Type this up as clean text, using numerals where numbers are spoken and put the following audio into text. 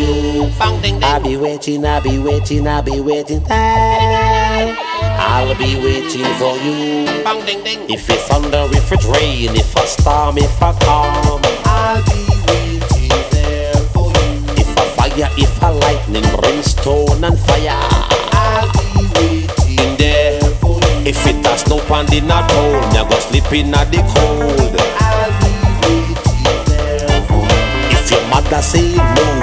you. Bang ding ding. I'll be waiting, I'll be waiting, I'll be waiting there. I'll be waiting for you. Bang ding ding. If it's thunder, if it's rain, if a storm, if a calm, I'll be waiting there for you. if a fire, if a lightning, brimstone and fire, I'll be waiting there for you. if it has snow and in a town, you go sleep in a the cold. I'll be waiting there for you. If your mother say no,